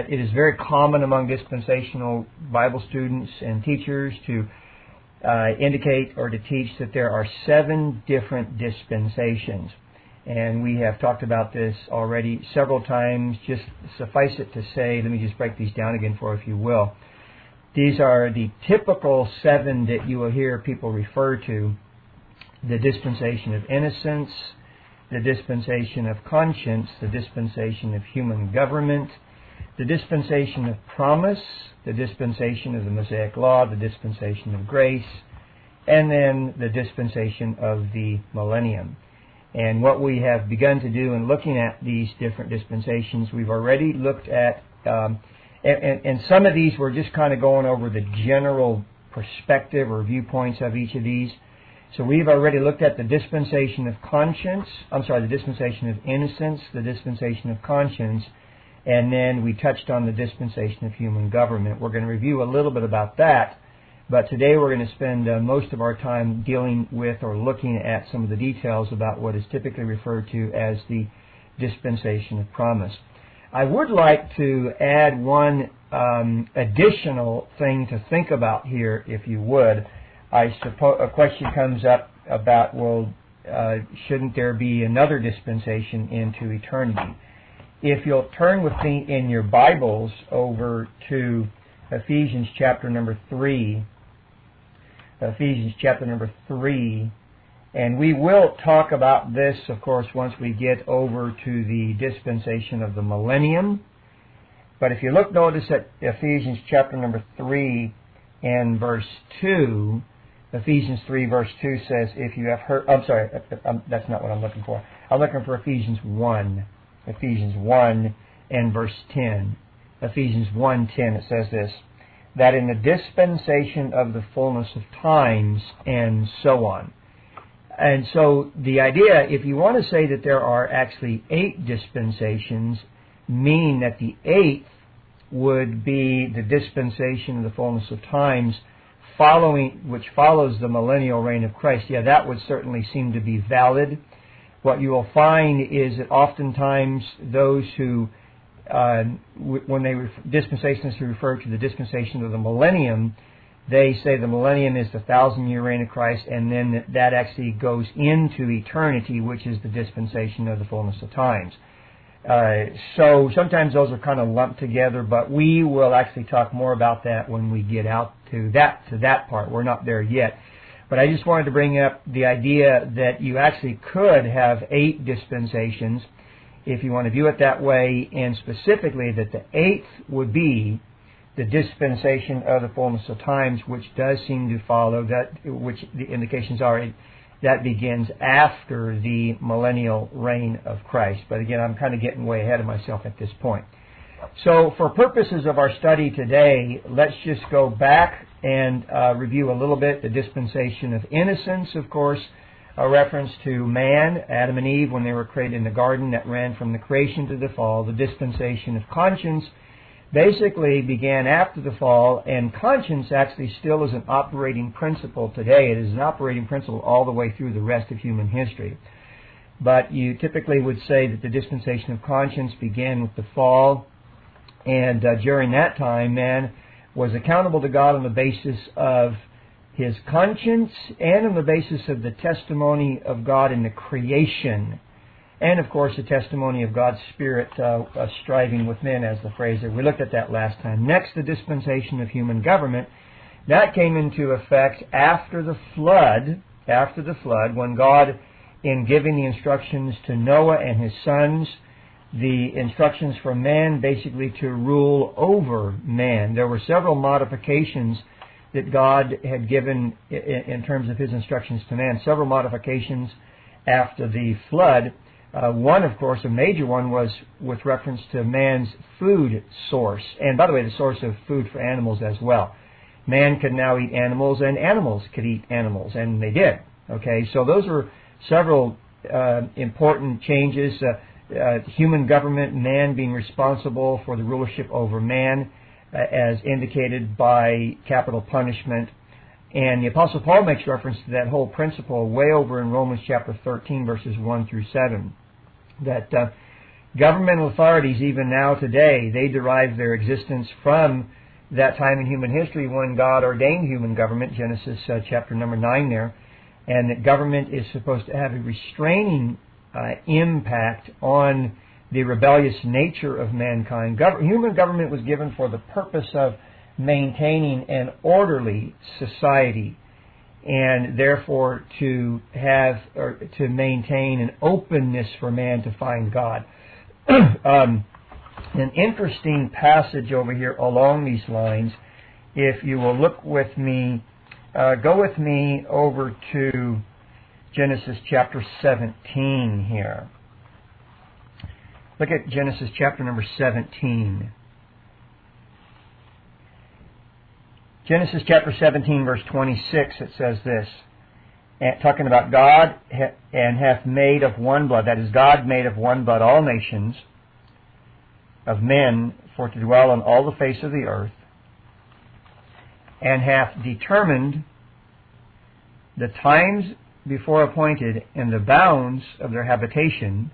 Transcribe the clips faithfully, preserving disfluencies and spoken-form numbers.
that it is very common among dispensational Bible students and teachers to uh, indicate or to teach that there are seven different dispensations. And we have talked about this already several times. Just suffice it to say, let me just break these down again for you, if you will. These are the typical seven that you will hear people refer to: the dispensation of innocence, the dispensation of conscience, the dispensation of human government, the dispensation of promise, the dispensation of the Mosaic Law, the dispensation of grace, and then the dispensation of the millennium. And what we have begun to do in looking at these different dispensations, we've already looked at, um, and, and, and some of these we're just kind of going over the general perspective or viewpoints of each of these. So we've already looked at the dispensation of conscience, I'm sorry, the dispensation of innocence, the dispensation of conscience, and then we touched on the dispensation of human government. We're going to review a little bit about that, but today we're going to spend uh, most of our time dealing with or looking at some of the details about what is typically referred to as the dispensation of promise. I would like to add one um, additional thing to think about here, if you would. I suppose a question comes up about, well, uh, shouldn't there be another dispensation into eternity? If you'll turn with me in your Bibles over to Ephesians chapter number three, Ephesians chapter number three, and we will talk about this, of course, once we get over to the dispensation of the millennium. But if you look, notice at Ephesians chapter number three and verse two, Ephesians three verse two says, if you have heard, I'm sorry, that's not what I'm looking for. I'm looking for Ephesians one. Ephesians one and verse ten. Ephesians one ten, it says this, that in the dispensation of the fullness of times, and so on. And so the idea, if you want to say that there are actually eight dispensations, meaning that the eighth would be the dispensation of the fullness of times, following, which follows the millennial reign of Christ, yeah, that would certainly seem to be valid. What you will find is that oftentimes those who, uh, w- when they ref- dispensations refer to the dispensation of the millennium, they say the millennium is the thousand-year reign of Christ, and then that actually goes into eternity, which is the dispensation of the fullness of times. Uh, so sometimes those are kind of lumped together, but we will actually talk more about that when we get out to that to that part. We're not there yet. But I just wanted to bring up the idea that you actually could have eight dispensations if you want to view it that way, and specifically that the eighth would be the dispensation of the fullness of times, which does seem to follow that, which the indications are that begins after the millennial reign of Christ. But again, I'm kind of getting way ahead of myself at this point. So for purposes of our study today, let's just go back and uh, review a little bit the dispensation of innocence, of course, a reference to man, Adam and Eve, when they were created in the garden, that ran from the creation to the fall. The dispensation of conscience basically began after the fall, and conscience actually still is an operating principle today. It is an operating principle all the way through the rest of human history. But you typically would say that the dispensation of conscience began with the fall, and uh, during that time, man was accountable to God on the basis of his conscience and on the basis of the testimony of God in the creation. And, of course, the testimony of God's Spirit uh, uh, striving with men, as the phrase there. We looked at that last time. Next, the dispensation of human government. That came into effect after the flood, after the flood, when God, in giving the instructions to Noah and his sons, the instructions for man basically to rule over man. There were several modifications that God had given in terms of his instructions to man, several modifications after the flood. Uh, one, of course, a major one, was with reference to man's food source. And by the way, the source of food for animals as well. Man could now eat animals, and animals could eat animals, and they did. Okay, so those are several uh, important changes. Uh, uh, human government, man being responsible for the rulership over man, uh, as indicated by capital punishment. And the Apostle Paul makes reference to that whole principle way over in Romans chapter thirteen, verses one through seven. That uh, Governmental authorities, even now today, they derive their existence from that time in human history when God ordained human government, Genesis uh, chapter number nine there, and that government is supposed to have a restraining uh, impact on the rebellious nature of mankind. Gov- human government was given for the purpose of maintaining an orderly society, and therefore to have or to maintain an openness for man to find God. um, an interesting passage over here along these lines, if you will look with me, uh, go with me over to Genesis chapter seventeen here. Look at Genesis chapter number seventeen. Genesis chapter seventeen, verse twenty-six, it says this, talking about God and hath made of one blood, that is, God made of one blood all nations of men for to dwell on all the face of the earth, and hath determined the times before appointed and the bounds of their habitation.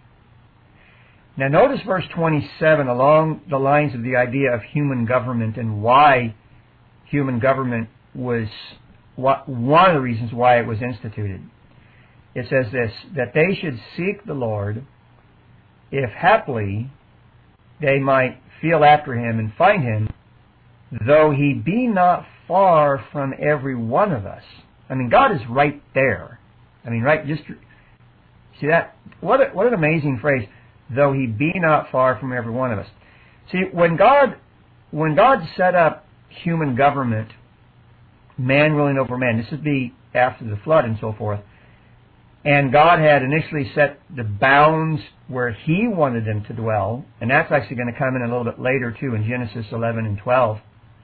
Now notice verse twenty-seven along the lines of the idea of human government and why human government was one of the reasons why it was instituted. It says this, that they should seek the Lord, if haply they might feel after him and find him, though he be not far from every one of us. I mean, God is right there. I mean, right, just see that? What a, what an amazing phrase, though he be not far from every one of us. See, when God, when God set up human government, man ruling over man, this would be after the flood and so forth, and God had initially set the bounds where he wanted them to dwell, and that's actually going to come in a little bit later too in Genesis eleven and twelve.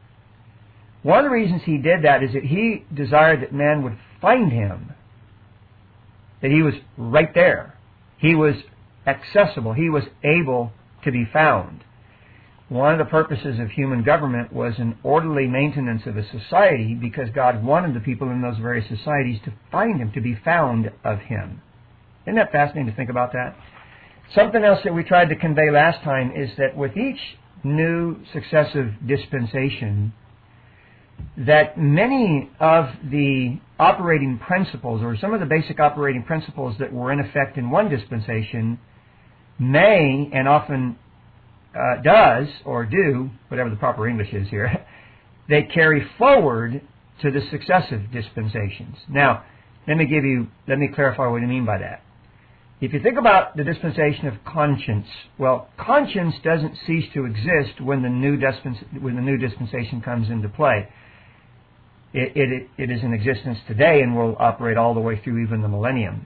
One of the reasons he did that is that he desired that man would find him, that he was right there. He was accessible. He was able to be found. One of the purposes of human government was an orderly maintenance of a society because God wanted the people in those various societies to find him, to be found of him. Isn't that fascinating to think about that? Something else that we tried to convey last time is that with each new successive dispensation, that many of the operating principles, or some of the basic operating principles that were in effect in one dispensation, may and often uh, does or do, whatever the proper English is here, they carry forward to the successive dispensations. Now, let me give you, let me clarify what I mean by that. If you think about the dispensation of conscience, well, conscience doesn't cease to exist when the new dispens- when the new dispensation comes into play. It, it, it is in existence today and will operate all the way through even the millennium.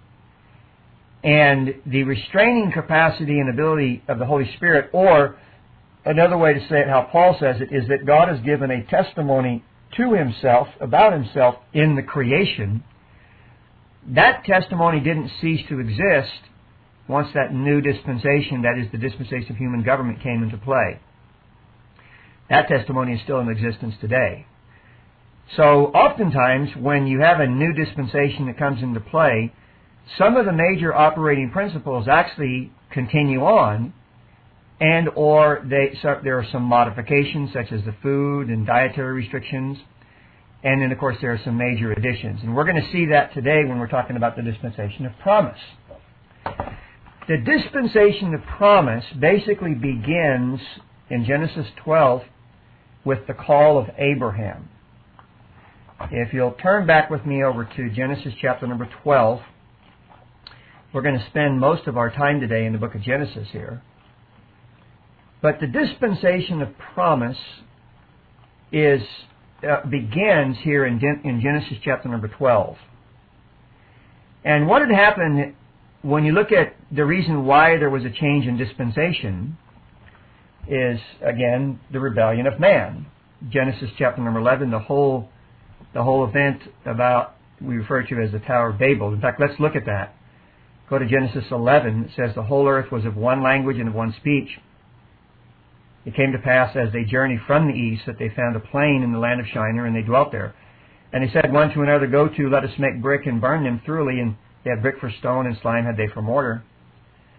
And the restraining capacity and ability of the Holy Spirit, or another way to say it, how Paul says it, is that God has given a testimony to himself, about himself, in the creation. That testimony didn't cease to exist once that new dispensation, that is the dispensation of human government, came into play. That testimony is still in existence today. So oftentimes when you have a new dispensation that comes into play, some of the major operating principles actually continue on, and or they, so there are some modifications such as the food and dietary restrictions, and then of course there are some major additions. And we're going to see that today when we're talking about the dispensation of promise. The dispensation of promise basically begins in Genesis twelve with the call of Abraham. If you'll turn back with me over to Genesis chapter number twelve, we're going to spend most of our time today in the book of Genesis here. But the dispensation of promise is uh, begins here in, Gen- in Genesis chapter number twelve. And what had happened when you look at the reason why there was a change in dispensation is, again, the rebellion of man. Genesis chapter number eleven, the whole the whole event about, we refer to as the Tower of Babel. In fact, let's look at that. Go to Genesis eleven. It says, the whole earth was of one language and of one speech. It came to pass as they journeyed from the east that they found a plain in the land of Shinar, and they dwelt there. And they said one to another, go to, let us make brick and burn them thoroughly. And they had brick for stone and slime had they for mortar.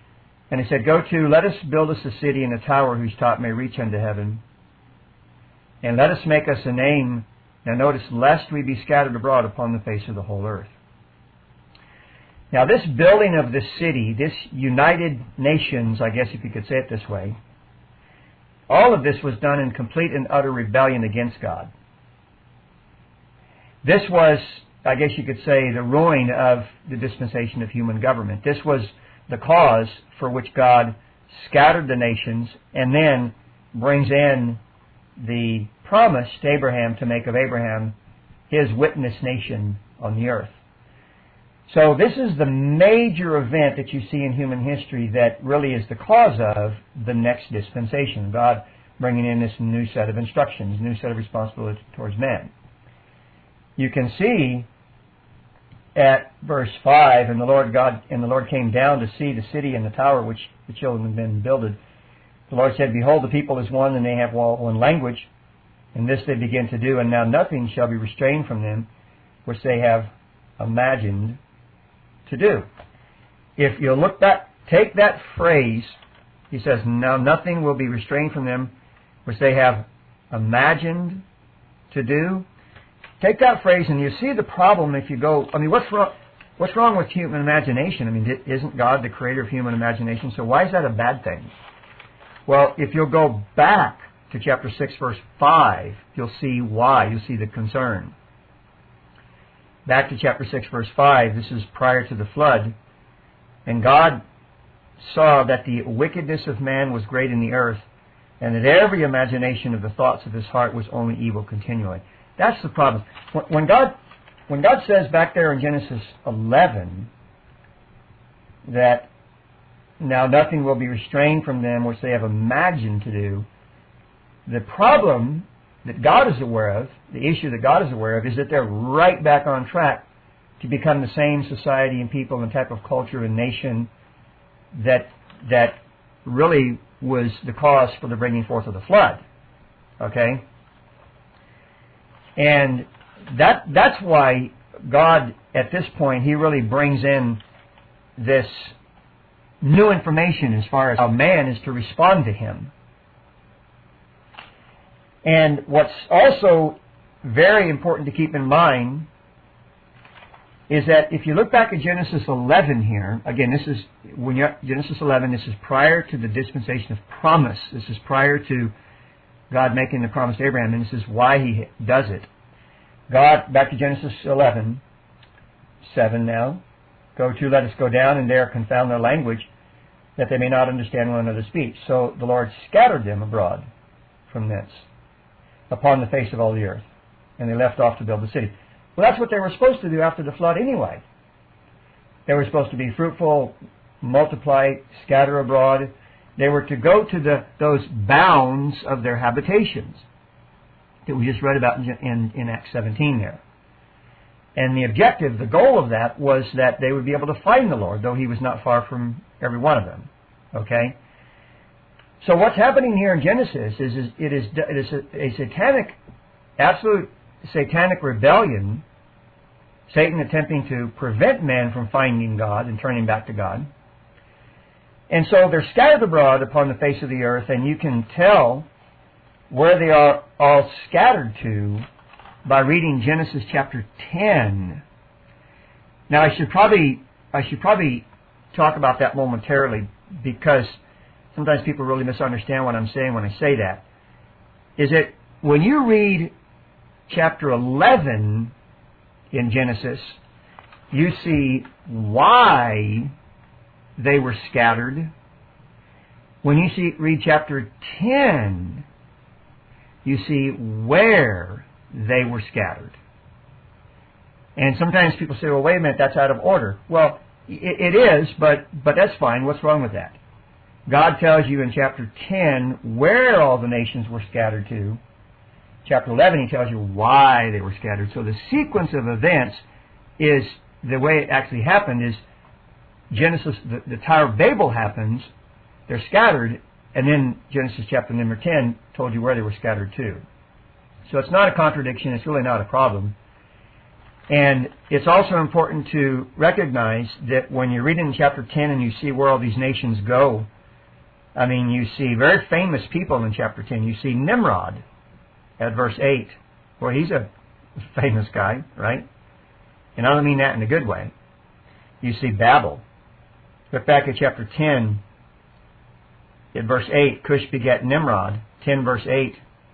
And he said, "Go to, let us build us a city and a tower whose top may reach unto heaven. And let us make us a name," now notice, "lest we be scattered abroad upon the face of the whole earth." Now this building of this city, this United Nations, I guess if you could say it this way, all of this was done in complete and utter rebellion against God. This was, I guess you could say, the ruin of the dispensation of human government. This was the cause for which God scattered the nations and then brings in the promise to Abraham to make of Abraham his witness nation on the earth. So this is the major event that you see in human history that really is the cause of the next dispensation, God bringing in this new set of instructions, new set of responsibilities towards men. You can see at verse five, and the Lord God and the Lord came down to see the city and the tower which the children of men builded. The Lord said, "Behold, the people is one, and they have one language, and this they begin to do, and now nothing shall be restrained from them, which they have imagined to do." If you look back, take that phrase, he says, "Now nothing will be restrained from them, which they have imagined to do." Take that phrase and you see the problem if you go, I mean, what's wrong, what's wrong with human imagination? I mean, isn't God the creator of human imagination? So why is that a bad thing? Well, if you'll go back to chapter six, verse five, you'll see why. You'll see the concern. Back to chapter six, verse five, this is prior to the flood. "And God saw that the wickedness of man was great in the earth, and that every imagination of the thoughts of his heart was only evil continually." That's the problem. When God, when God says back there in Genesis eleven that now nothing will be restrained from them which they have imagined to do, the problem that God is aware of, the issue that God is aware of, is that they're right back on track to become the same society and people and type of culture and nation that that really was the cause for the bringing forth of the flood. Okay? And that that's why God, at this point, He really brings in this new information as far as how man is to respond to Him. And what's also very important to keep in mind is that if you look back at Genesis eleven here, again, this is when you're Genesis eleven, this is prior to the dispensation of promise. This is prior to God making the promise to Abraham, and this is why He does it. God, back to Genesis eleven, seven now, "Go to, let us go down, and there confound their language, that they may not understand one another's speech." So the Lord scattered them abroad from thence, upon the face of all the earth, and they left off to build the city. Well, that's what they were supposed to do after the flood anyway. They were supposed to be fruitful, multiply, scatter abroad. They were to go to the those bounds of their habitations that we just read about in, in, in Acts seventeen there. And the objective, the goal of that, was that they would be able to find the Lord, though He was not far from every one of them. Okay? So what's happening here in Genesis is, is it is it is a, a satanic, absolute satanic rebellion, Satan attempting to prevent man from finding God and turning back to God. And so they're scattered abroad upon the face of the earth, and you can tell where they are all scattered to by reading Genesis chapter ten. Now I should probably I should probably talk about that momentarily, because sometimes people really misunderstand what I'm saying when I say that. Is that when you read chapter eleven in Genesis, you see why they were scattered. When you see read chapter ten, you see where they were scattered. And sometimes people say, well, wait a minute, that's out of order. Well, it, it is, but but that's fine. What's wrong with that? God tells you in chapter ten where all the nations were scattered to. Chapter eleven, He tells you why they were scattered. So the sequence of events is, the way it actually happened is, Genesis, the, the Tower of Babel happens, they're scattered, and then Genesis chapter number ten told you where they were scattered to. So it's not a contradiction, it's really not a problem. And it's also important to recognize that when you read in chapter ten and you see where all these nations go, I mean, you see very famous people in chapter ten. You see Nimrod at verse eight. Well, he's a famous guy, right? And I don't mean that in a good way. You see Babel. Look back at chapter ten, at verse eight. Cush begat Nimrod. ten verse eight.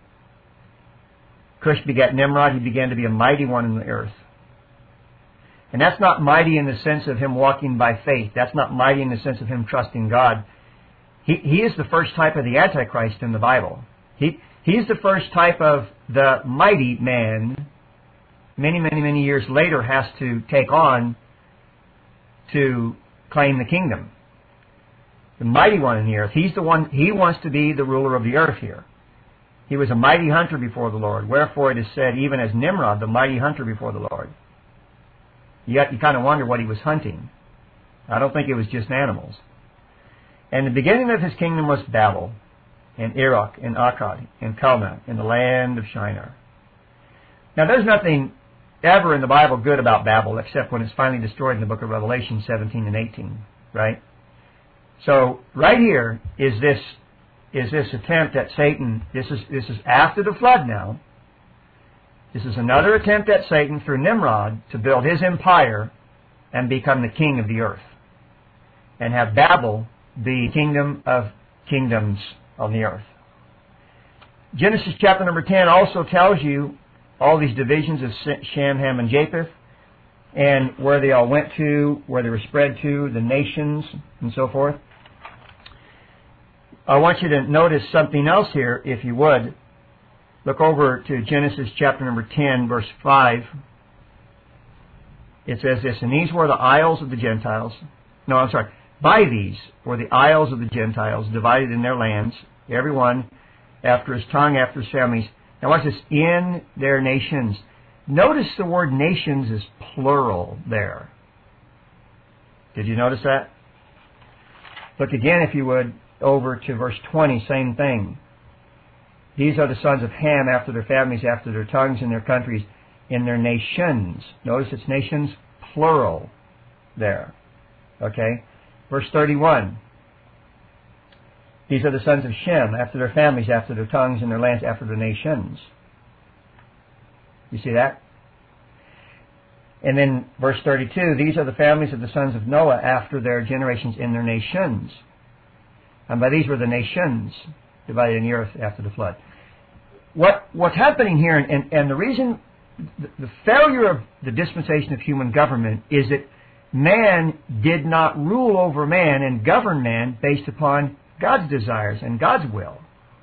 Cush begat Nimrod. He began to be a mighty one in the earth. And that's not mighty in the sense of him walking by faith. That's not mighty in the sense of him trusting God. He, he is the first type of the Antichrist in the Bible. He, he's the first type of the mighty man many, many, many years later has to take on to claim the kingdom. The mighty one in the earth. He's the one, he wants to be the ruler of the earth here. He was a mighty hunter before the Lord. Wherefore it is said, even as Nimrod, the mighty hunter before the Lord. Yet you kind of wonder what he was hunting. I don't think it was just animals. And the beginning of his kingdom was Babel, and Erech, and Akkad, and Calneh, in the land of Shinar. Now there's nothing ever in the Bible good about Babel, except when it's finally destroyed in the book of Revelation seventeen and eighteen, right? So right here is this is this attempt at Satan. This is this is after the flood now. This is another attempt at Satan through Nimrod to build his empire and become the king of the earth. And have Babel be kingdom of kingdoms on the earth. Genesis chapter number ten also tells you all these divisions of Shem, Ham, and Japheth, and where they all went to, where they were spread to, the nations, and so forth. I want you to notice something else here, if you would. Look over to Genesis chapter number ten, verse five. It says this, and these were the isles of the Gentiles. No, I'm sorry. By these were the isles of the Gentiles, divided in their lands, every one after his tongue, after his families. Now watch this, in their nations. Notice the word nations is plural there. Did you notice that? Look again, if you would, over to verse twenty, same thing. These are the sons of Ham, after their families, after their tongues, in their countries, in their nations. Notice it's nations, plural, there. Okay? Verse thirty-one. These are the sons of Shem, after their families, after their tongues, in their lands, after their nations. You see that? And then verse thirty-two. These are the families of the sons of Noah, after their generations, in their nations. And by these were the nations divided in the earth after the flood. What what's happening here, and, and, and the reason, the, the failure of the dispensation of human government is that man did not rule over man and govern man based upon God's desires and God's will.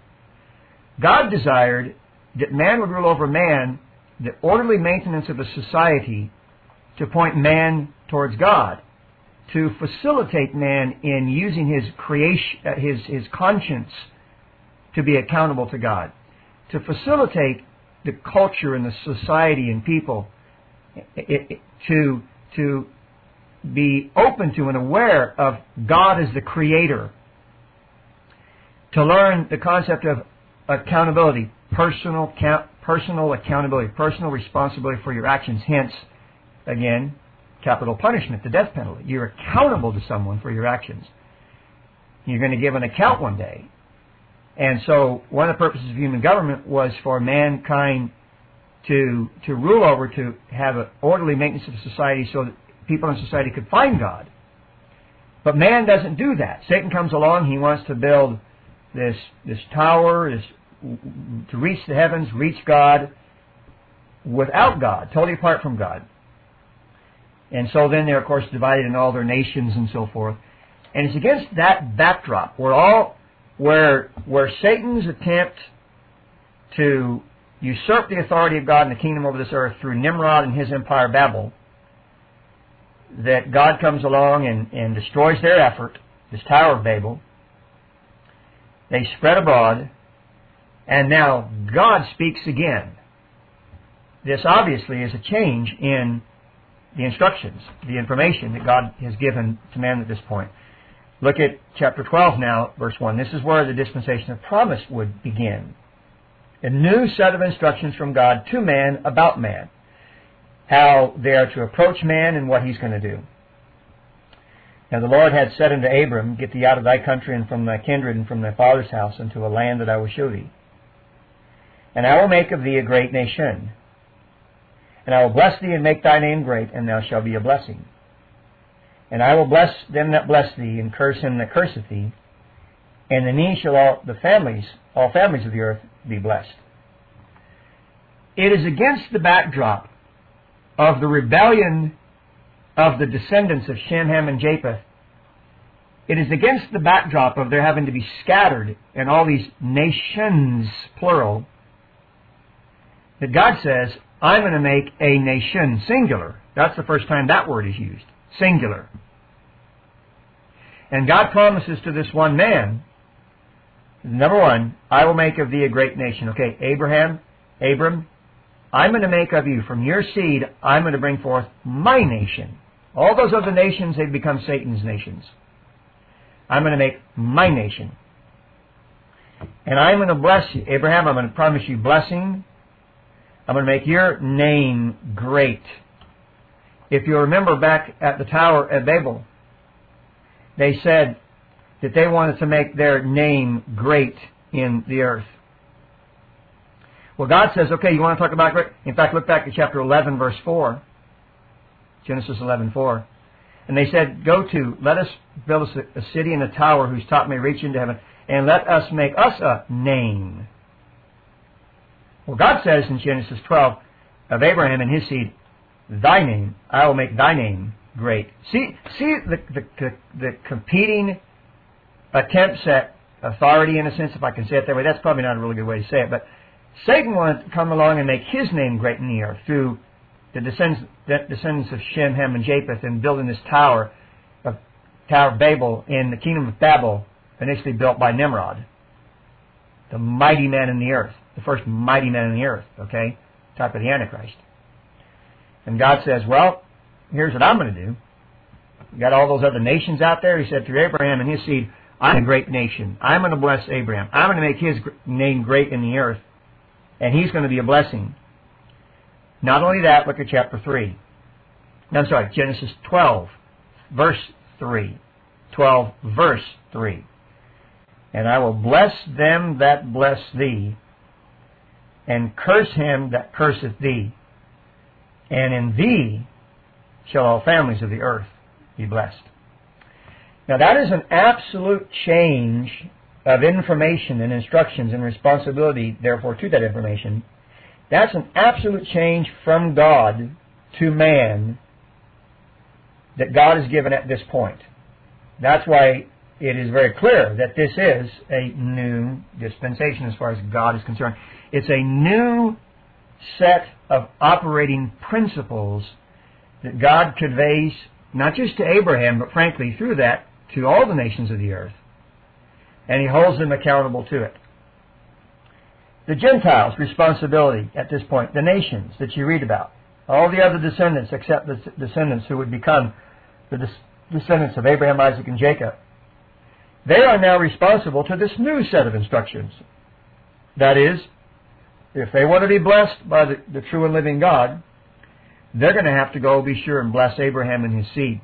God desired that man would rule over man, the orderly maintenance of a society to point man towards God, to facilitate man in using his creation, uh, his his conscience to be accountable to God, to facilitate the culture and the society and people it, it, to to be open to and aware of God as the creator, to learn the concept of accountability, personal personal accountability, personal responsibility for your actions. Hence, again, capital punishment, the death penalty. You're accountable to someone for your actions. You're going to give an account one day. And so one of the purposes of human government was for mankind to to rule over, to have an orderly maintenance of society so that people in society could find God. But man doesn't do that. Satan comes along, he wants to build this this tower, this, to reach the heavens, reach God, without God, totally apart from God. And so then they're, of course, divided in all their nations and so forth. And it's against that backdrop where all where where Satan's attempt to usurp the authority of God and the kingdom over this earth through Nimrod and his empire Babel, that God comes along and, and destroys their effort, this Tower of Babel. They spread abroad, and now God speaks again. This obviously is a change in the instructions, the information that God has given to man at this point. Look at chapter twelve now, verse one. This is where the dispensation of promise would begin. A new set of instructions from God to man about man. how they are to approach man and what he's going to do. Now the Lord had said unto Abram, Get thee out of thy country and from thy kindred and from thy father's house unto a land that I will show thee. And I will make of thee a great nation. And I will bless thee and make thy name great, and thou shalt be a blessing. And I will bless them that bless thee, and curse him that curseth thee. And in thee shall all the families, all families of the earth be blessed. It is against the backdrop of the rebellion of the descendants of Shem, Ham, and Japheth. It is against the backdrop of their having to be scattered in all these nations, plural, that God says, I'm going to make a nation, singular. That's the first time that word is used, singular. And God promises to this one man, number one, I will make of thee a great nation. Okay, Abraham, Abram, I'm going to make of you, from your seed, I'm going to bring forth my nation. All those other nations, they've become Satan's nations. I'm going to make my nation. And I'm going to bless you. Abraham, I'm going to promise you blessing. I'm going to make your name great. If you remember back at the Tower at Babel, they said that they wanted to make their name great in the earth. Well, God says, okay, you want to talk about great? In fact, look back at chapter eleven, verse four. Genesis eleven, four. And they said, go to, let us build a, a city and a tower whose top may reach into heaven, and let us make us a name. Well, God says in Genesis twelve, of Abraham and his seed, thy name, I will make thy name great. See, see the, the, the, the competing attempts at authority, in a sense, if I can say it that way. That's probably not a really good way to say it, but Satan wanted to come along and make his name great in the earth through the descendants, the descendants of Shem, Ham, and Japheth, and building this tower of Tower of Babel in the kingdom of Babel, initially built by Nimrod, the mighty man in the earth, the first mighty man in the earth, okay, type of the Antichrist. And God says, well, here's what I'm going to do. You got all those other nations out there. He said, through Abraham and his seed, I'm a great nation. I'm going to bless Abraham. I'm going to make his name great in the earth. And he's going to be a blessing. Not only that, look at chapter three. No, I'm sorry, Genesis twelve, verse three. twelve, verse three. And I will bless them that bless thee, and curse him that curseth thee. And in thee shall all families of the earth be blessed. Now that is an absolute change of information and instructions and responsibility, therefore, to that information. That's an absolute change from God to man that God has given at this point. That's why it is very clear that this is a new dispensation as far as God is concerned. It's a new set of operating principles that God conveys, not just to Abraham, but frankly, through that, to all the nations of the earth. And He holds them accountable to it. The Gentiles' responsibility at this point, the nations that you read about, all the other descendants except the descendants who would become the descendants of Abraham, Isaac, and Jacob, they are now responsible to this new set of instructions. That is, if they want to be blessed by the, the true and living God, they're going to have to go be sure and bless Abraham and his seed.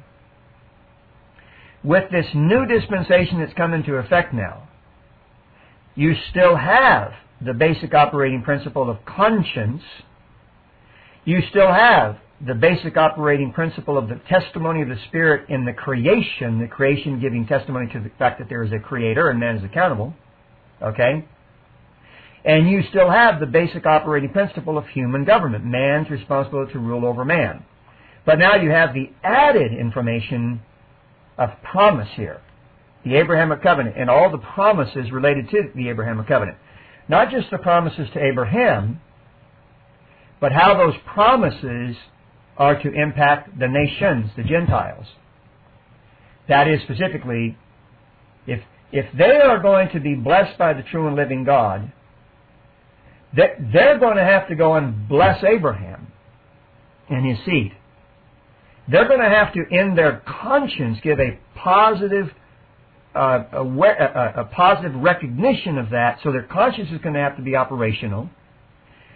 With this new dispensation that's come into effect now, you still have the basic operating principle of conscience. You still have the basic operating principle of the testimony of the Spirit in the creation, the creation giving testimony to the fact that there is a Creator and man is accountable. Okay? And you still have the basic operating principle of human government, man's responsibility to rule over man. But now you have the added information of promise here, the Abrahamic covenant, and all the promises related to the Abrahamic covenant. Not just the promises to Abraham, but how those promises are to impact the nations, the Gentiles. That is, specifically, if if they are going to be blessed by the true and living God, they're going to have to go and bless Abraham and his seed. They're going to have to, in their conscience, give a positive uh, a, a, a positive recognition of that, so their conscience is going to have to be operational.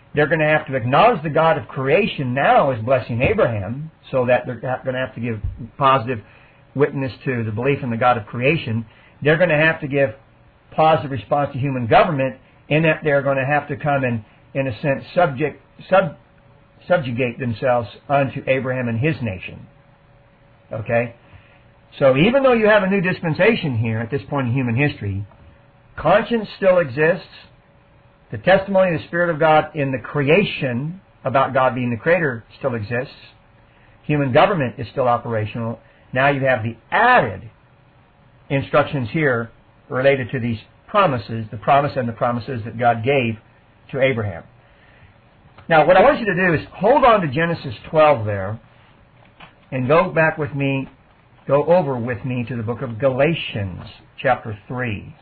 They're going to have to acknowledge the God of creation now as blessing Abraham, so that they're going to have to give positive witness to the belief in the God of creation. They're going to have to give positive response to human government, in that they're going to have to come and, in a sense, subject, sub, subjugate themselves unto Abraham and his nation. Okay? So even though you have a new dispensation here at this point in human history, conscience still exists. The testimony of the Spirit of God in the creation about God being the Creator still exists. Human government is still operational. Now you have the added instructions here related to these promises, the promise and the promises that God gave to Abraham. Now, what I want you to do is hold on to Genesis twelve there and go back with me, go over with me to the book of Galatians, chapter three.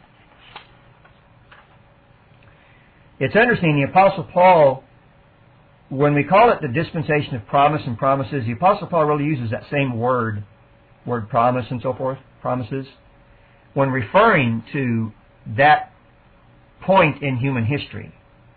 It's interesting, the Apostle Paul, when we call it the dispensation of promise and promises, the Apostle Paul really uses that same word, word promise and so forth, promises, when referring to that point in human history.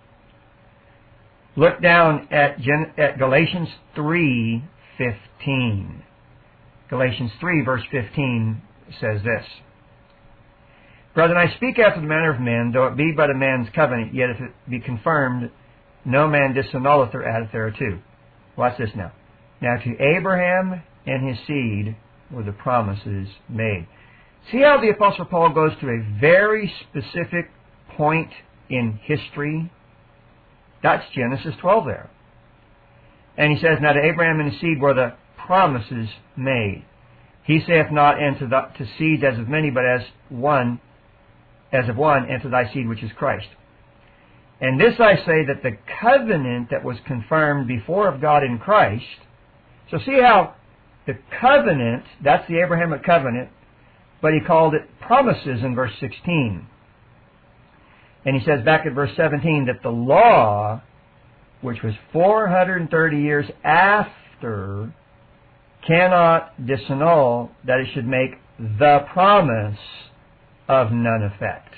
Look down at, Gen- at Galatians three fifteen. Galatians three, verse fifteen says this: Brethren, I speak after the manner of men, though it be but a man's covenant, yet if it be confirmed, no man disannulleth or addeth thereto. Watch this now. Now to Abraham and his seed were the promises made. See how the Apostle Paul goes to a very specific point in history? That's Genesis twelve there. And he says, Now to Abraham and his seed were the promises made. He saith not, and to, the, to seeds as of many, but as one, as of one, and to thy seed which is Christ. And this I say, that the covenant that was confirmed before of God in Christ. So see how the covenant, that's the Abrahamic covenant, but he called it promises in verse sixteen. And he says back at verse seventeen that the law, which was four hundred thirty years after, cannot disannul, that it should make the promise of none effect.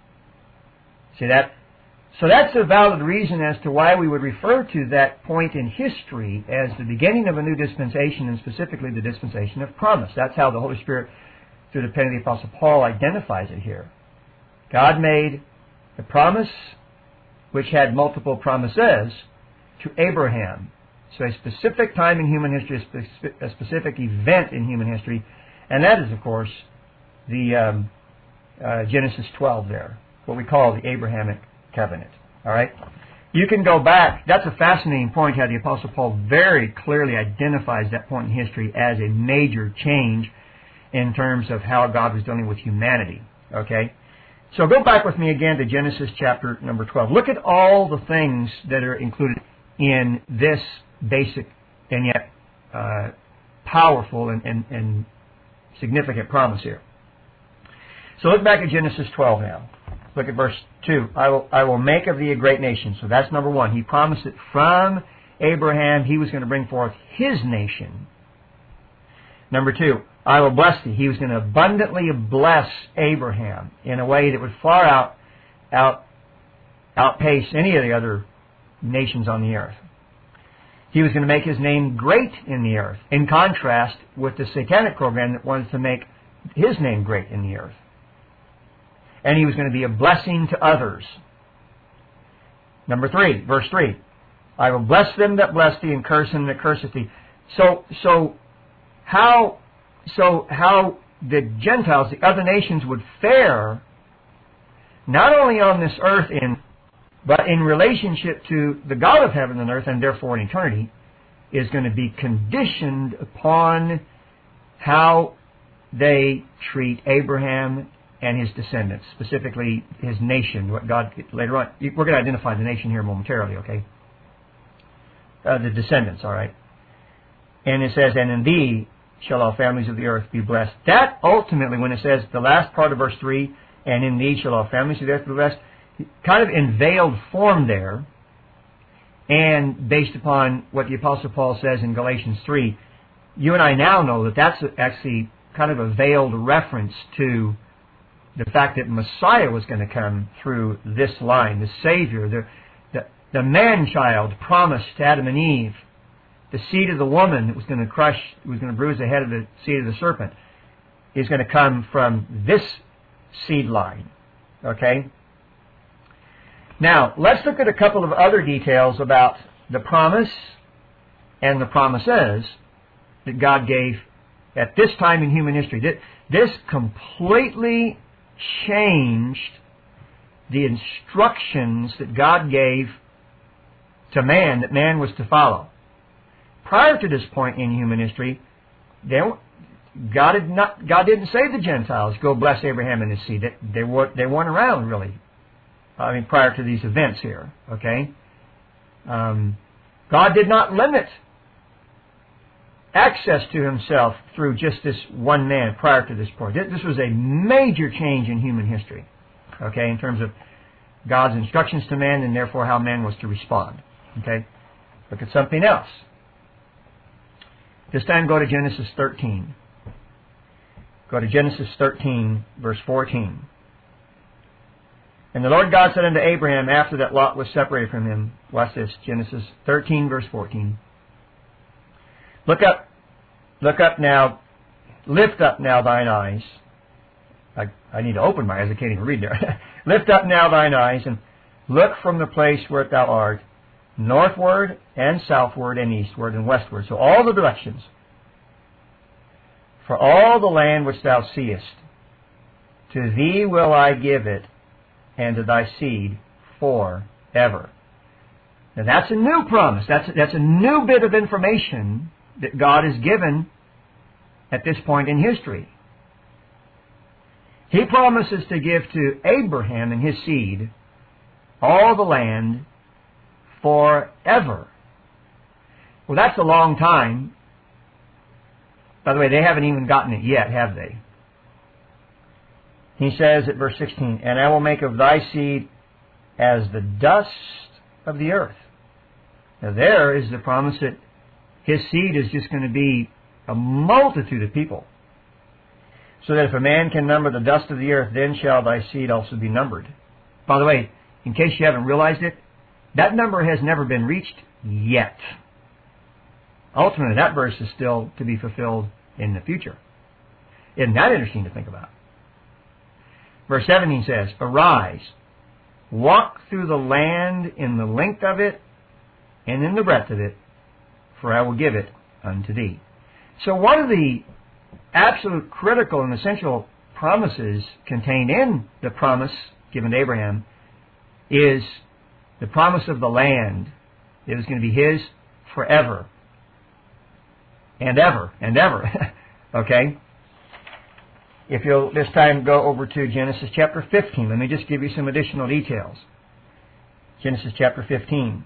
See that? So that's a valid reason as to why we would refer to that point in history as the beginning of a new dispensation, and specifically the dispensation of promise. That's how the Holy Spirit, through the pen of the Apostle Paul, identifies it here. God made the promise, which had multiple promises, to Abraham. So a specific time in human history, a specific event in human history, and that is, of course, the um, uh, Genesis twelve there, what we call the Abrahamic covenant. All right? You can go back. That's a fascinating point, how the Apostle Paul very clearly identifies that point in history as a major change in terms of how God was dealing with humanity. Okay? So go back with me again to Genesis chapter number twelve. Look at all the things that are included in this basic and yet uh, powerful and, and, and significant promise here. So look back at Genesis twelve now. Look at verse two. I will, I will make of thee a great nation. So that's number one. He promised that from Abraham he was going to bring forth his nation. Number two, I will bless thee. He was going to abundantly bless Abraham in a way that would far out, out outpace any of the other nations on the earth. He was going to make his name great in the earth, in contrast with the satanic program that wanted to make his name great in the earth. And he was going to be a blessing to others. Number three, verse three. I will bless them that bless thee, and curse them that curseth thee. So, so how, so how the Gentiles, the other nations, would fare, not only on this earth, in, but in relationship to the God of heaven and earth, and therefore in eternity, is going to be conditioned upon how they treat Abraham and his descendants, specifically his nation. What God later on, we're going to identify the nation here momentarily, okay? Uh, the descendants, all right. And it says, and in thee shall all families of the earth be blessed. That ultimately, when it says the last part of verse three, and in thee shall all families of the earth be blessed, kind of in veiled form there, and based upon what the Apostle Paul says in Galatians three, you and I now know that that's actually kind of a veiled reference to the fact that Messiah was going to come through this line, the Savior, the, the, The man-child promised to Adam and Eve, the seed of the woman that was going to crush, was going to bruise the head of the seed of the serpent, is going to come from this seed line. Okay? Now, let's look at a couple of other details about the promise and the promises that God gave at this time in human history. This completely changed the instructions that God gave to man, that man was to follow. Prior to this point in human history, they, God, had not, God didn't say to the Gentiles, go bless Abraham and his seed. They, they, were, they weren't around, really. I mean, prior to these events here, okay? Um, God did not limit access to himself through just this one man prior to this point. This was a major change in human history, okay, in terms of God's instructions to man and therefore how man was to respond, okay? Look at something else. This time go to Genesis thirteen. Go to Genesis thirteen, verse fourteen. And the Lord God said unto Abraham, after that Lot was separated from him, watch this, Genesis thirteen, verse fourteen. Look up, look up now, lift up now thine eyes. I, I need to open my eyes, I can't even read there. Lift up now thine eyes, and look from the place where thou art, northward and southward and eastward and westward. So all the directions. For all the land which thou seest, to thee will I give it, and to thy seed forever. Now that's a new promise. That's, that's a new bit of information that God has given at this point in history. He promises to give to Abraham and his seed all the land forever. Well, that's a long time. By the way, they haven't even gotten it yet, have they? He says at verse sixteen, and I will make of thy seed as the dust of the earth. Now there is the promise that his seed is just going to be a multitude of people. So that if a man can number the dust of the earth, then shall thy seed also be numbered. By the way, in case you haven't realized it, that number has never been reached yet. Ultimately, that verse is still to be fulfilled in the future. Isn't that interesting to think about? Verse seventeen says, arise, walk through the land in the length of it and in the breadth of it, for I will give it unto thee. So one of the absolute critical and essential promises contained in the promise given to Abraham is the promise of the land. It was going to be his forever and ever and ever. Okay? If you'll this time go over to Genesis chapter fifteen, let me just give you some additional details. Genesis chapter fifteen.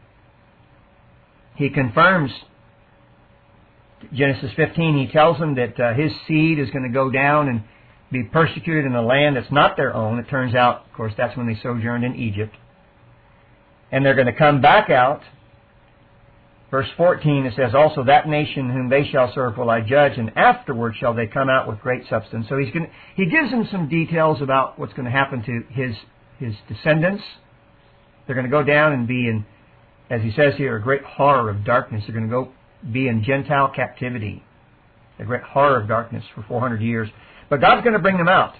He confirms, Genesis fifteen, he tells them that uh, his seed is going to go down and be persecuted in a land that's not their own. It turns out, of course, that's when they sojourned in Egypt. And they're going to come back out. Verse fourteen, it says, also that nation whom they shall serve will I judge, and afterward shall they come out with great substance. So he's going to, he gives them some details about what's going to happen to his, his descendants. They're going to go down and be in, as he says here, a great horror of darkness. They're going to go be in Gentile captivity, a great horror of darkness for four hundred years. But God's going to bring them out.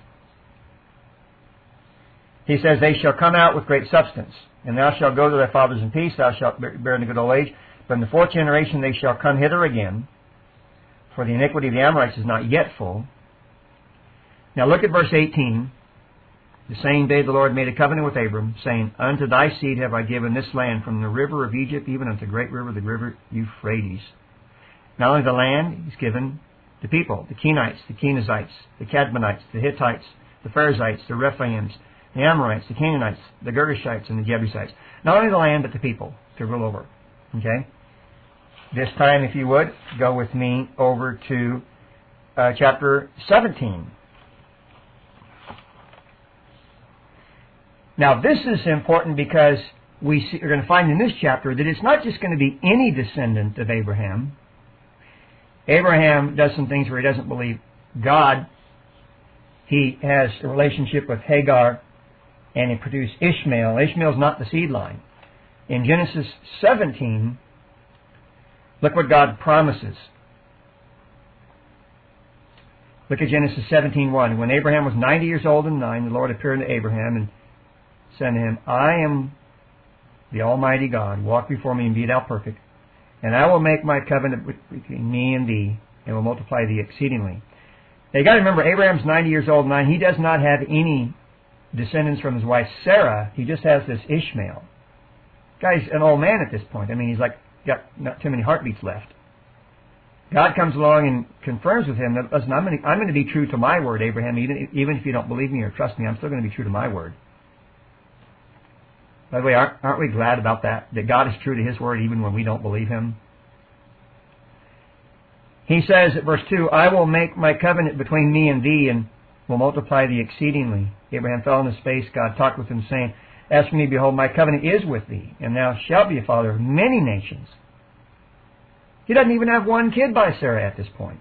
He says, they shall come out with great substance, and thou shalt go to thy fathers in peace, thou shalt bear in a good old age. But in the fourth generation they shall come hither again, for the iniquity of the Amorites is not yet full. Now look at verse eighteen. The same day the Lord made a covenant with Abram, saying, unto thy seed have I given this land, from the river of Egypt even unto the great river, the river Euphrates. Not only the land, he's given the people, the Kenites, the Kenizzites, the Cadmonites, the Hittites, the Perizzites, the Rephaims, the Amorites, the Canaanites, the Girgashites, and the Jebusites. Not only the land, but the people to rule over. Okay? This time, if you would, go with me over to uh, chapter seventeen. Now, this is important because we see, are going to find in this chapter that it's not just going to be any descendant of Abraham. Abraham does some things where he doesn't believe God. He has a relationship with Hagar, and he produced Ishmael. Ishmael's not the seed line. In Genesis seventeen, look what God promises. Look at Genesis seventeen one. When Abraham was ninety years old and nine, the Lord appeared to Abraham and said to him, I am the Almighty God. Walk before me and be thou perfect. And I will make my covenant between me and thee, and will multiply thee exceedingly. Now you got to remember, Abraham's ninety years old and nine. He does not have any descendants from his wife Sarah. He just has this Ishmael. Guy's an old man at this point. I mean, he's like got not too many heartbeats left. God comes along and confirms with him that, listen, I'm going to, I'm going to be true to my word, Abraham, even, even if you don't believe me or trust me, I'm still going to be true to my word. By the way, aren't, aren't we glad about that? That God is true to His word even when we don't believe Him? He says at verse two, I will make my covenant between me and thee, and will multiply thee exceedingly. Abraham fell on his face. God talked with him, saying, As for me, behold, my covenant is with thee, and thou shalt be a father of many nations. He doesn't even have one kid by Sarah at this point.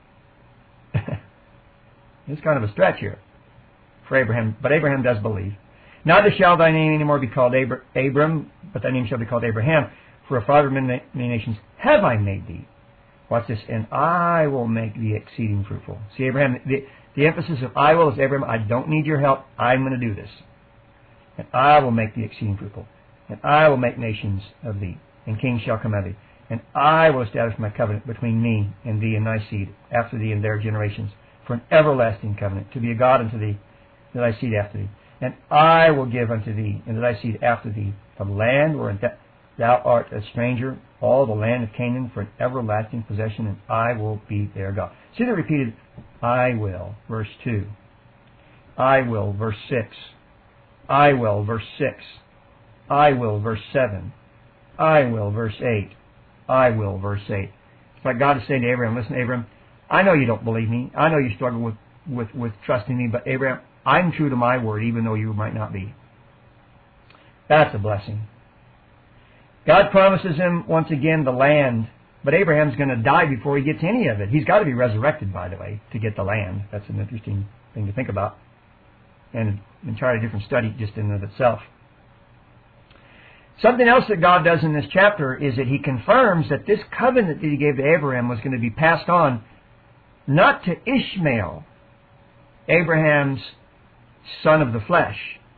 It's kind of a stretch here for Abraham, but Abraham does believe. Neither shall thy name any more be called Abr- Abram, but thy name shall be called Abraham, for a father of many nations have I made thee. Watch this, and I will make thee exceeding fruitful. See, Abraham, the, the emphasis of I will is, Abraham, I don't need your help, I'm going to do this. And I will make thee exceeding fruitful, and I will make nations of thee, and kings shall come out of thee. And I will establish my covenant between me and thee and thy seed after thee and their generations, for an everlasting covenant, to be a God unto thee, and thy seed after thee. And I will give unto thee and to thy seed after thee the land wherein thou art a stranger, all the land of Canaan, for an everlasting possession, and I will be their God. See the repeated, I will, verse two. I will, verse six. I will, verse six. I will, verse seven. I will, verse eight. I will, verse eight. It's like God is saying to Abraham, listen, Abraham, I know you don't believe me. I know you struggle with, with, with trusting me, but Abraham, I'm true to my word, even though you might not be. That's a blessing. God promises him, once again, the land, but Abraham's going to die before he gets any of it. He's got to be resurrected, by the way, to get the land. That's an interesting thing to think about, and an entirely different study just in and of itself. Something else that God does in this chapter is that He confirms that this covenant that He gave to Abraham was going to be passed on not to Ishmael, Abraham's son of the flesh,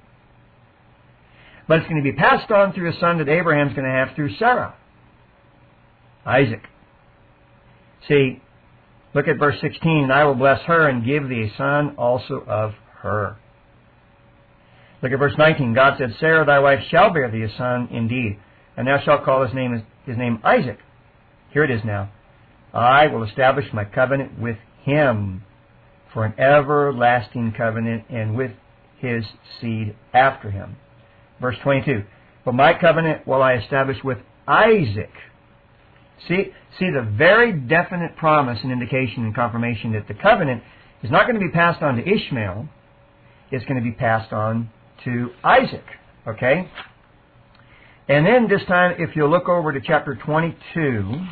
but it's going to be passed on through a son that Abraham's going to have through Sarah, Isaac. See, look at verse sixteen. And I will bless her and give thee a son also of her. Look at verse nineteen. God said, Sarah thy wife shall bear thee a son indeed, and thou shalt call his name his name Isaac. Here it is now. I will establish my covenant with him for an everlasting covenant, and with his seed after him. Verse twenty-two. But my covenant will I establish with Isaac. See, see the very definite promise and indication and confirmation that the covenant is not going to be passed on to Ishmael. It's going to be passed on to Isaac. Okay? And then this time, if you'll look over to chapter twenty-two,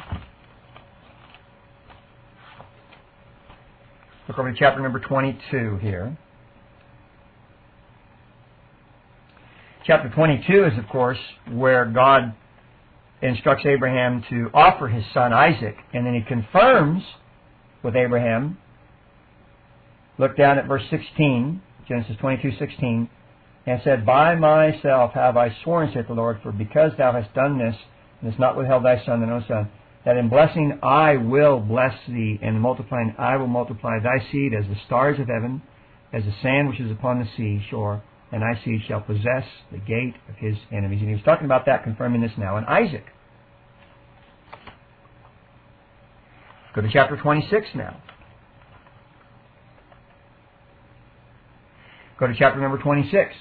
look over to chapter number twenty-two here. Chapter twenty-two is, of course, where God instructs Abraham to offer his son Isaac, and then He confirms with Abraham. Look down at verse sixteen, Genesis twenty-two sixteen, and said, By myself have I sworn, saith the Lord, for because thou hast done this, and hast not withheld thy son, and no son, that in blessing I will bless thee, and in multiplying I will multiply thy seed as the stars of heaven, as the sand which is upon the sea shore, and thy seed shall possess the gate of his enemies. And he was talking about that, confirming this now in Isaac. Go to chapter twenty-six now. Go to chapter number twenty-six.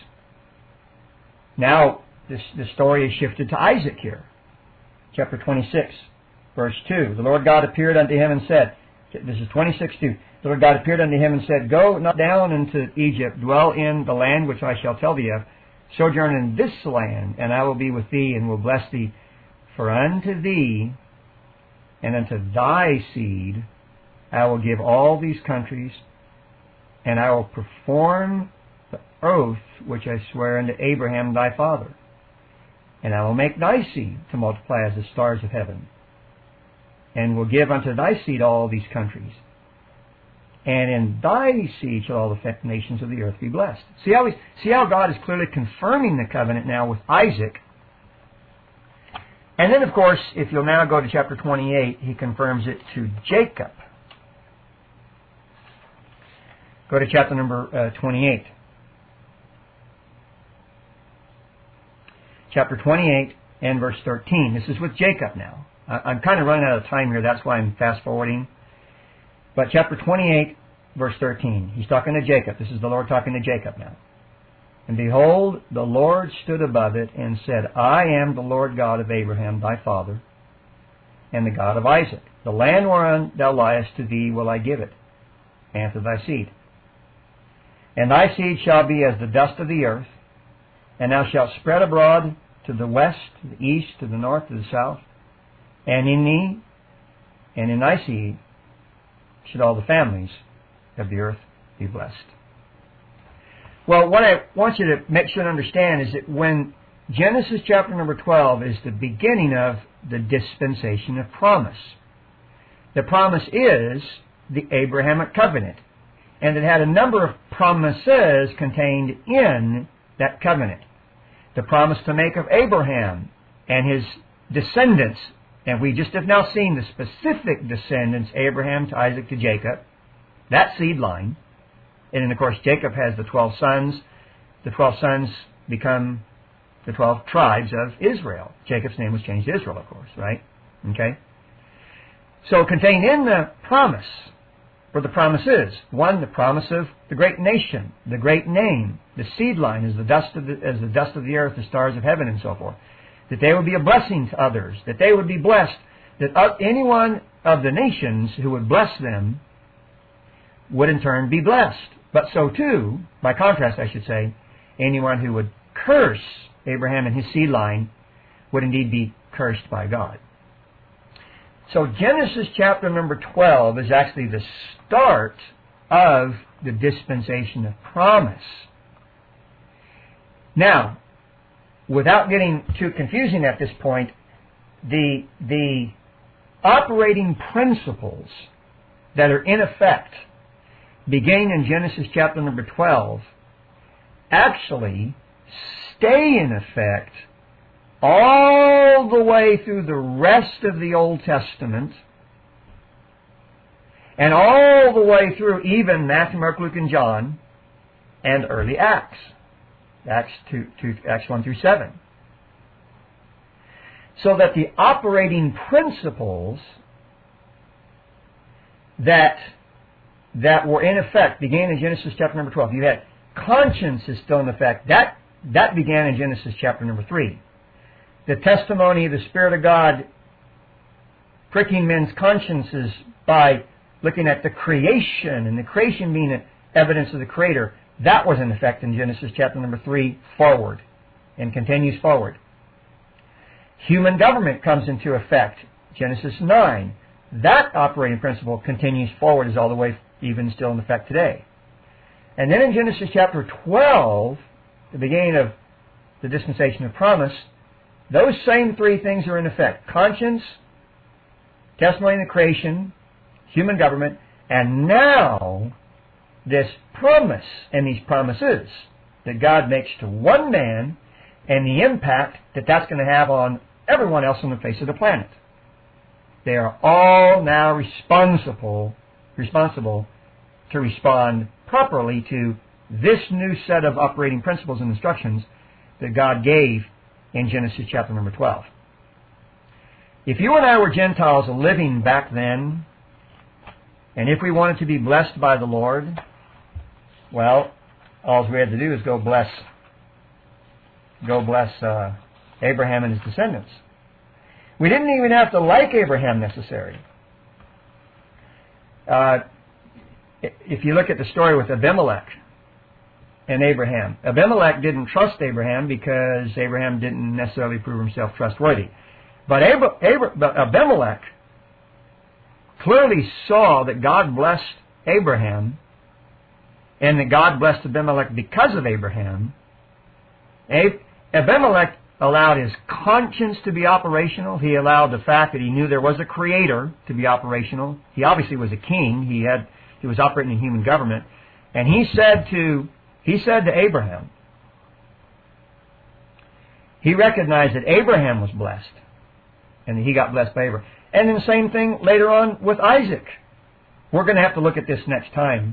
Now, this, this story is shifted to Isaac here. Chapter twenty-six, verse two. The Lord God appeared unto him and said, this is twenty-six two. The Lord God appeared unto him and said, Go not down into Egypt, dwell in the land which I shall tell thee of, sojourn in this land, and I will be with thee, and will bless thee. For unto thee and unto thy seed I will give all these countries, and I will perform the oath which I swear unto Abraham thy father. And I will make thy seed to multiply as the stars of heaven, and will give unto thy seed all these countries. And in thy seed shall all the nations of the earth be blessed. See how, we, see how God is clearly confirming the covenant now with Isaac. And then, of course, if you'll now go to chapter twenty-eight, he confirms it to Jacob. Go to chapter number uh, twenty-eight. Chapter twenty-eight and verse thirteen. This is with Jacob now. I'm kind of running out of time here. That's why I'm fast forwarding. But chapter twenty-eight, verse thirteen. He's talking to Jacob. This is the Lord talking to Jacob now. And behold, the Lord stood above it and said, I am the Lord God of Abraham thy father, and the God of Isaac. The land whereon thou liest, to thee will I give it, and to thy seed. And thy seed shall be as the dust of the earth, and thou shalt spread abroad to the west, to the east, to the north, to the south. And in thee, and in thy seed, should all the families of the earth be blessed. Well, what I want you to make sure to understand is that when Genesis chapter number twelve is the beginning of the dispensation of promise. The promise is the Abrahamic covenant. And it had a number of promises contained in that covenant. The promise to make of Abraham and his descendants. And we just have now seen the specific descendants, Abraham to Isaac to Jacob. That seed line. And then, of course, Jacob has the twelve sons. The twelve sons become the twelve tribes of Israel. Jacob's name was changed to Israel, of course, right? Okay? So contained in the promise were the promises. One, the promise of the great nation, the great name, the seed line as the dust of the, as the dust of the earth, the stars of heaven, and so forth. That they would be a blessing to others. That they would be blessed. That anyone of the nations who would bless them would in turn be blessed. But so too, by contrast I should say, anyone who would curse Abraham and his seed line would indeed be cursed by God. So Genesis chapter number twelve is actually the start of the dispensation of promise. Now, without getting too confusing at this point, the, the operating principles that are in effect beginning in Genesis chapter number twelve, actually stay in effect all the way through the rest of the Old Testament, and all the way through even Matthew, Mark, Luke, and John, and early Acts. Acts, two, two, Acts one through seven. So that the operating principles that that were in effect began in Genesis chapter number twelve. You had conscience is still in effect. That, that began in Genesis chapter number three. The testimony of the Spirit of God pricking men's consciences by looking at the creation, and the creation being evidence of the Creator, that was in effect in Genesis chapter number three forward, and continues forward. Human government comes into effect, Genesis nine. That operating principle continues forward, is all the way even still in effect today. And then in Genesis chapter twelve, the beginning of the dispensation of promise, those same three things are in effect. Conscience, testimony in the creation, human government, and now this promise and these promises that God makes to one man and the impact that that's going to have on everyone else on the face of the planet. They are all now responsible, responsible to respond properly to this new set of operating principles and instructions that God gave in Genesis chapter number twelve. If you and I were Gentiles living back then, and if we wanted to be blessed by the Lord, well, all we had to do is go bless, go bless uh, Abraham and his descendants. We didn't even have to like Abraham necessarily. Uh, if you look at the story with Abimelech and Abraham, Abimelech didn't trust Abraham because Abraham didn't necessarily prove himself trustworthy. But, Abra- Abra- but Abimelech clearly saw that God blessed Abraham, and that God blessed Abimelech because of Abraham. Ab- Abimelech allowed his conscience to be operational. He allowed the fact that he knew there was a creator to be operational. He obviously was a king. He had he was operating in human government. And he said to he said to Abraham, he recognized that Abraham was blessed, and that he got blessed by Abraham. And then the same thing later on with Isaac. We're going to have to look at this next time,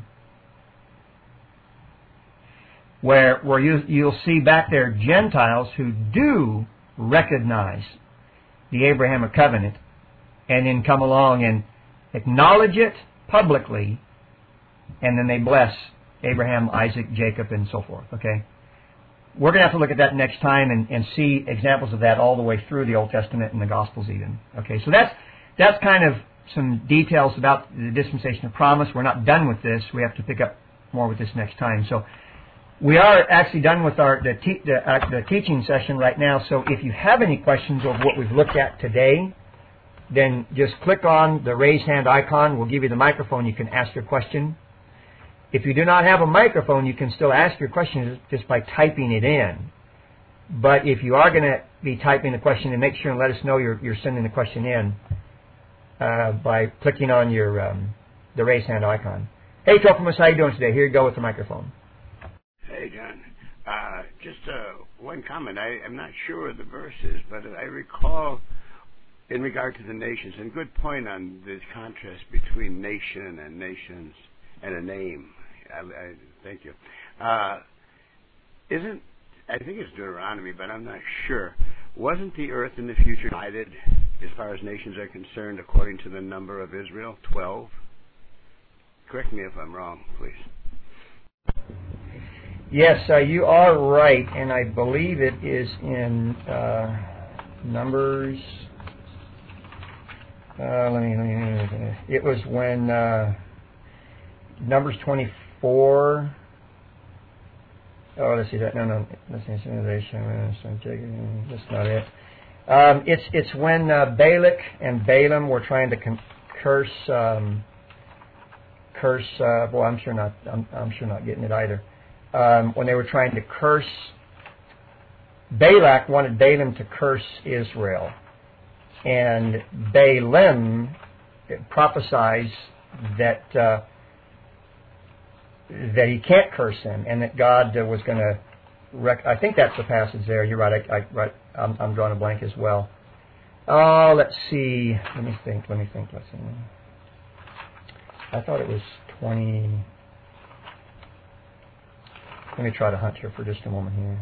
where where you you'll see back there Gentiles who do recognize the Abrahamic covenant, and then come along and acknowledge it publicly, and then they bless Abraham, Isaac, Jacob, and so forth. Okay. We're going to have to look at that next time and, and see examples of that all the way through the Old Testament and the Gospels even. Okay, so that's that's kind of some details about the dispensation of promise. We're not done with this. We have to pick up more with this next time. So we are actually done with our the, te- the, uh, the teaching session right now. So if you have any questions of what we've looked at today, then just click on the raise hand icon. We'll give you the microphone. You can ask your question. If you do not have a microphone, you can still ask your question just by typing it in. But if you are going to be typing the question, then make sure and let us know you're, you're sending the question in uh, by clicking on your um, the raise hand icon. Hey, Trophimus, how you doing today? Here you go with the microphone. Hey, John. Uh, just uh, one comment. I, I'm not sure of the verses, but I recall in regard to the nations, and good point on the contrast between nation and nations and a name. I, I, thank you. Uh, isn't, I think it's Deuteronomy, but I'm not sure. Wasn't the earth in the future divided, as far as nations are concerned, according to the number of Israel? Twelve? Correct me if I'm wrong, please. Yes, uh, you are right, and I believe it is in uh, Numbers. Uh, let me, let me, let me. It was when uh, Numbers twenty-four. Oh, let's see that. No, no, that's intimidation. That's not it. Um, it's it's when uh, Balak and Balaam were trying to con- curse um, curse. Uh, well, I'm sure not. I'm, I'm sure not getting it either. Um, when they were trying to curse, Balak wanted Balaam to curse Israel, and Balaam prophesies that uh, that he can't curse him, and that God uh, was going to. Rec- I think that's the passage there. You're right. I, I, right. I'm, I'm drawing a blank as well. Oh, let's see. Let me think. Let me think. Let's see. I thought it was twenty. Let me try to hunt here for just a moment here.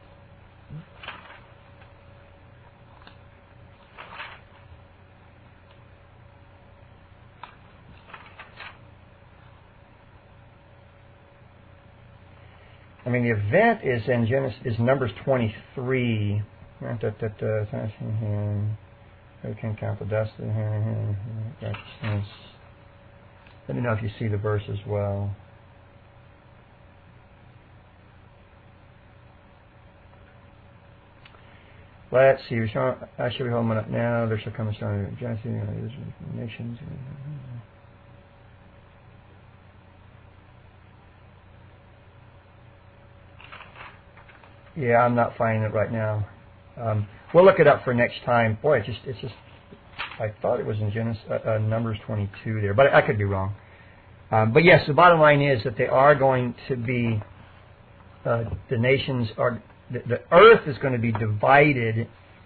I mean, the event is in Genesis, is Numbers twenty-three. Who can count the dust? Righteousness. Let me know if you see the verse as well. Let's see. I shall be holding up now. There shall come a son of Jesse, nations. Yeah, I'm not finding it right now. Um, we'll look it up for next time. Boy, it just it's just. I thought it was in Genesis, uh, uh, Numbers twenty-two there, but I could be wrong. Um, but yes, the bottom line is that they are going to be. Uh, the nations are. The, the earth is going to be divided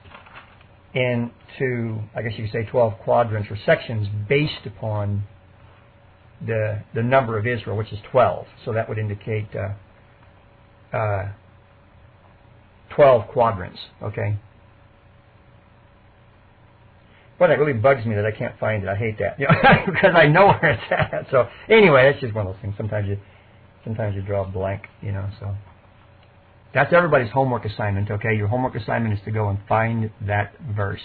into, I guess you could say, twelve quadrants or sections based upon the the number of Israel, which is twelve. So that would indicate uh, uh, twelve quadrants. Okay. But it really bugs me that I can't find it. I hate that, you know, because I know where it's at. So anyway, that's just one of those things. Sometimes you sometimes you draw a blank, you know. So. That's everybody's homework assignment, okay? Your homework assignment is to go and find that verse.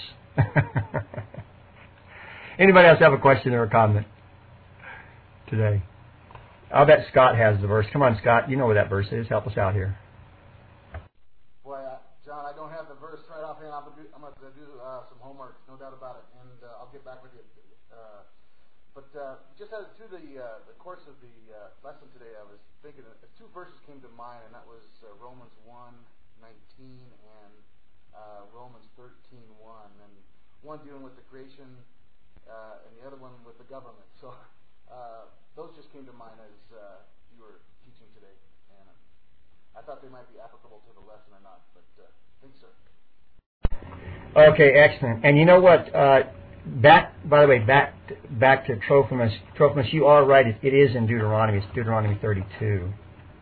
Anybody else have a question or a comment today? I'll bet Scott has the verse. Come on, Scott. You know where that verse is. Help us out here. Boy, uh, John, I don't have the verse right offhand. I'm going to do, I'm gonna do uh, some homework, no doubt about it, and uh, I'll get back with you. Uh, but uh, just as through the uh, the course of the uh, lesson today, I was thinking that two verses came to mind, and that was uh, Romans one nineteen and uh, Romans thirteen one, and one dealing with the creation, uh, and the other one with the government. So uh, those just came to mind as uh, you were teaching today, and I thought they might be applicable to the lesson or not, but uh, thanks, sir. Okay, excellent. And you know what? Uh, back, by the way, back back to Trophimus. Trophimus, you are right. It, it is in Deuteronomy. It's Deuteronomy thirty-two.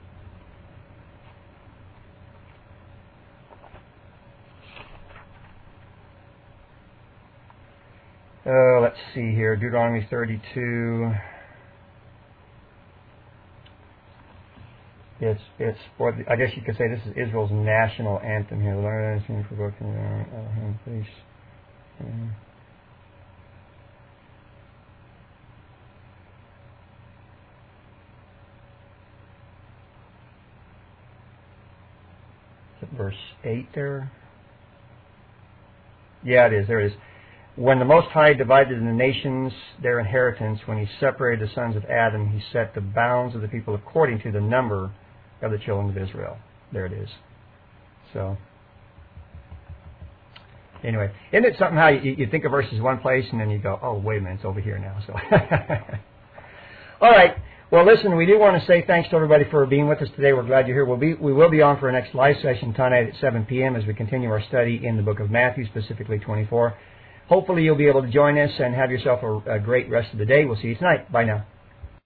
Uh, let's see here. Deuteronomy thirty-two. It's it's for the, I guess you could say this is Israel's national anthem here. Learn anything for broken down. Please. Is it verse eight there? Yeah, it is. There it is. When the Most High divided the nations their inheritance, when He separated the sons of Adam, He set the bounds of the people according to the number of the children of Israel. There it is. So, anyway, isn't it something how you, you think of verses one place and then you go, oh, wait a minute, it's over here now. So, all right. Well, listen, we do want to say thanks to everybody for being with us today. We're glad you're here. We'll be, we will be on for our next live session tonight at seven p.m. as we continue our study in the book of Matthew, specifically twenty-four. Hopefully you'll be able to join us and have yourself a, a great rest of the day. We'll see you tonight. Bye now.